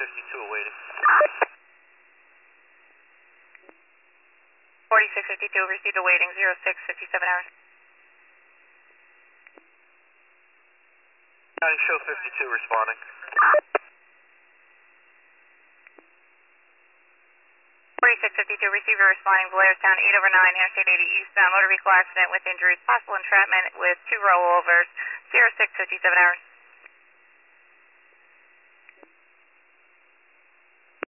awaiting. 4652 received awaiting 0657 hours. County show 52 responding. 4652 receiver responding Blairstown 8/9 Interstate 80 eastbound motor vehicle accident with injuries, possible entrapment with 2 rollovers 0657 hours.